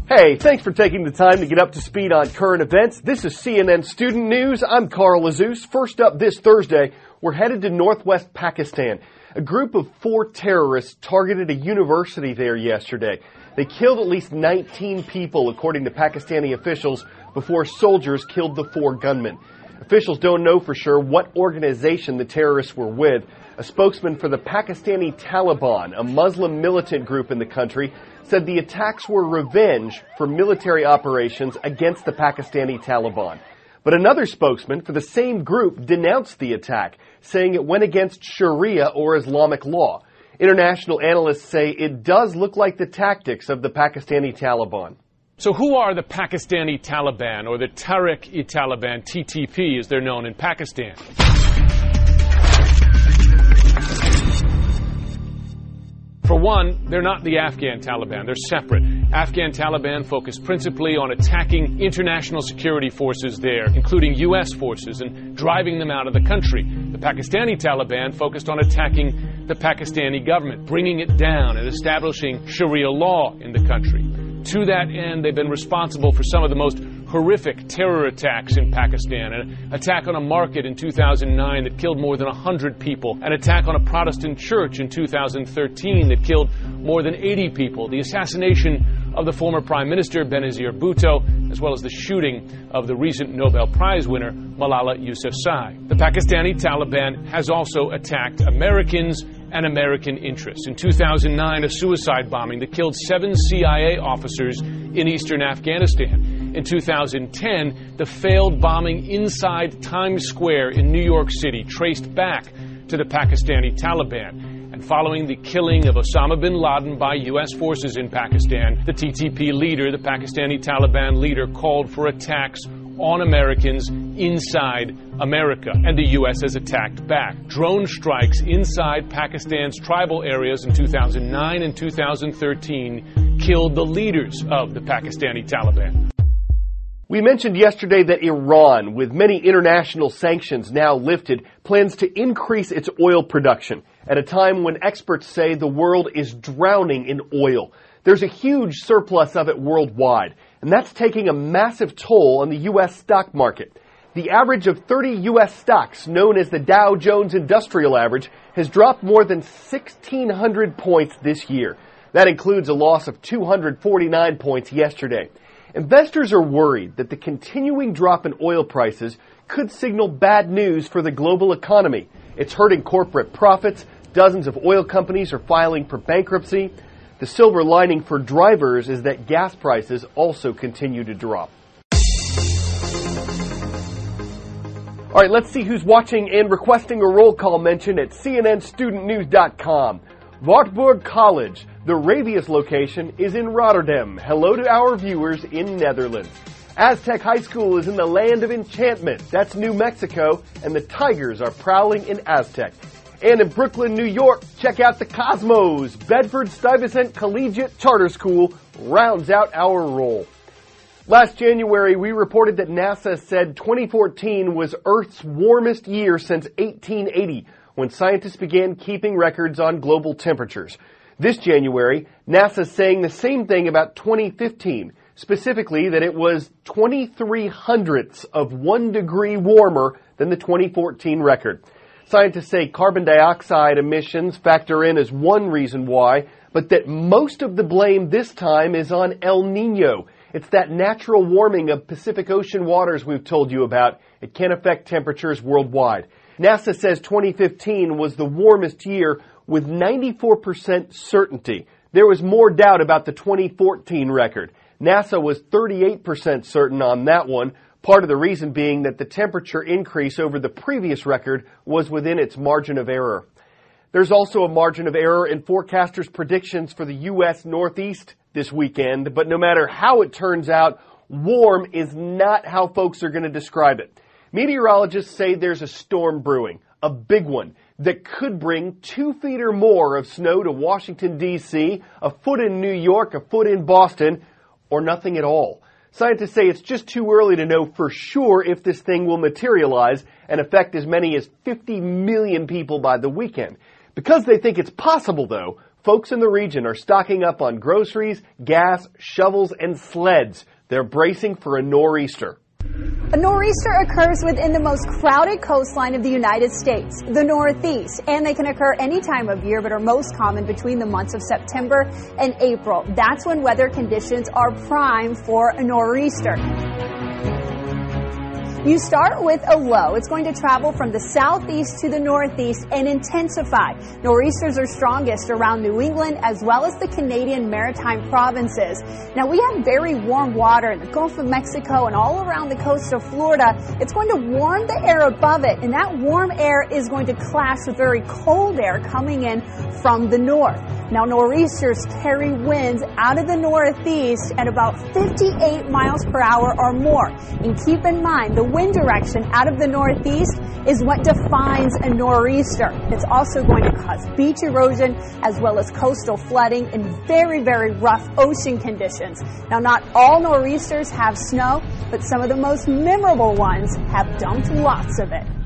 Hey, thanks for taking the time to get up to speed on current events. This is CNN Student News. I'm Carl Azus. First up this Thursday, we're headed to northwest Pakistan. A group of 4 terrorists targeted a university there yesterday. They killed at least 19 people, according to Pakistani officials, before soldiers killed the 4 gunmen. Officials don't know for sure what organization the terrorists were with. A spokesman for the Pakistani Taliban, a Muslim militant group in the country, said the attacks were revenge for military operations against the Pakistani Taliban. But another spokesman for the same group denounced the attack, saying it went against Sharia or Islamic law. International analysts say it does look like the tactics of the Pakistani Taliban. So who are the Pakistani Taliban, or the Tehrik-e-Taliban, TTP as they're known in Pakistan? For one, they're not the Afghan Taliban. They're separate. Afghan Taliban focused principally on attacking international security forces there, including U.S. forces, and driving them out of the country. The Pakistani Taliban focused on attacking the Pakistani government, bringing it down and establishing Sharia law in the country. To that end, they've been responsible for some of the most horrific terror attacks in Pakistan. An attack on a market in 2009 that killed more than 100 people. An attack on a Protestant church in 2013 that killed more than 80 people. The assassination of the former Prime Minister Benazir Bhutto, as well as the shooting of the recent Nobel Prize winner Malala Yousafzai. The Pakistani Taliban has also attacked Americans and American interests. In 2009, a suicide bombing that killed 7 CIA officers in eastern Afghanistan. In 2010, the failed bombing inside Times Square in New York City traced back to the Pakistani Taliban. And following the killing of Osama bin Laden by U.S. forces in Pakistan, the TTP leader, the Pakistani Taliban leader, called for attacks on Americans inside America, and the U.S. has attacked back. Drone strikes inside Pakistan's tribal areas in 2009 and 2013 killed the leaders of the Pakistani Taliban. We mentioned yesterday that Iran, with many international sanctions now lifted, plans to increase its oil production at a time when experts say the world is drowning in oil. There's a huge surplus of it worldwide, and that's taking a massive toll on the U.S. stock market. The average of 30 U.S. stocks, known as the Dow Jones Industrial Average, has dropped more than 1,600 points this year. That includes a loss of 249 points yesterday. Investors are worried that the continuing drop in oil prices could signal bad news for the global economy. It's hurting corporate profits. Dozens of oil companies are filing for bankruptcy. The silver lining for drivers is that gas prices also continue to drop. All right, let's see who's watching and requesting a roll call mention at cnnstudentnews.com. Wartburg College, the Ravius location, is in Rotterdam. Hello to our viewers in Netherlands. Aztec High School is in the land of enchantment. That's New Mexico, and the Tigers are prowling in Aztec. And in Brooklyn, New York, check out the Cosmos. Bedford-Stuyvesant Collegiate Charter School rounds out our roll. Last January, we reported that NASA said 2014 was Earth's warmest year since 1880, when scientists began keeping records on global temperatures. This January, NASA's saying the same thing about 2015, specifically that it was 23/100ths of 1 degree warmer than the 2014 record. Scientists say carbon dioxide emissions factor in as one reason why, but that most of the blame this time is on El Nino. It's that natural warming of Pacific Ocean waters we've told you about. It can affect temperatures worldwide. NASA says 2015 was the warmest year with 94% certainty. There was more doubt about the 2014 record. NASA was 38% certain on that one. Part of the reason being that the temperature increase over the previous record was within its margin of error. There's also a margin of error in forecasters' predictions for the U.S. Northeast this weekend, but no matter how it turns out, warm is not how folks are going to describe it. Meteorologists say there's a storm brewing, a big one, that could bring 2 feet or more of snow to Washington, D.C., a foot in New York, a foot in Boston, or nothing at all. Scientists say it's just too early to know for sure if this thing will materialize and affect as many as 50 million people by the weekend. Because they think it's possible, though, Folks in the region are stocking up on groceries, gas, shovels, and sleds. They're bracing for a nor'easter. A nor'easter occurs within the most crowded coastline of the United States, the Northeast, and they can occur any time of year but are most common between the months of September and April. That's when weather conditions are prime for a nor'easter. You start with a low. It's going to travel from the southeast to the northeast and intensify. Nor'easters are strongest around New England as well as the Canadian maritime provinces. Now, we have very warm water in the Gulf of Mexico and all around the coast of Florida. It's going to warm the air above it, and that warm air is going to clash with very cold air coming in from the north. Now, nor'easters carry winds out of the northeast at about 58 miles per hour or more. And keep in mind, the wind direction out of the northeast is what defines a nor'easter. It's also going to cause beach erosion as well as coastal flooding and very, very rough ocean conditions. Now, not all nor'easters have snow, but some of the most memorable ones have dumped lots of it.